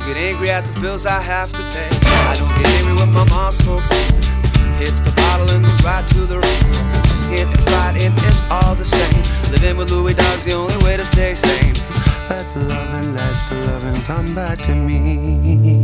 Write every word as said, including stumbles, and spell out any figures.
get angry at the bills I have to pay. I don't get angry when my mom smokes weed, hits the bottle and goes right to the room. Drinking and fighting, it's all the same. Living with Louis Dog's the only way to stay sane. Let the loving, let the loving come back to me.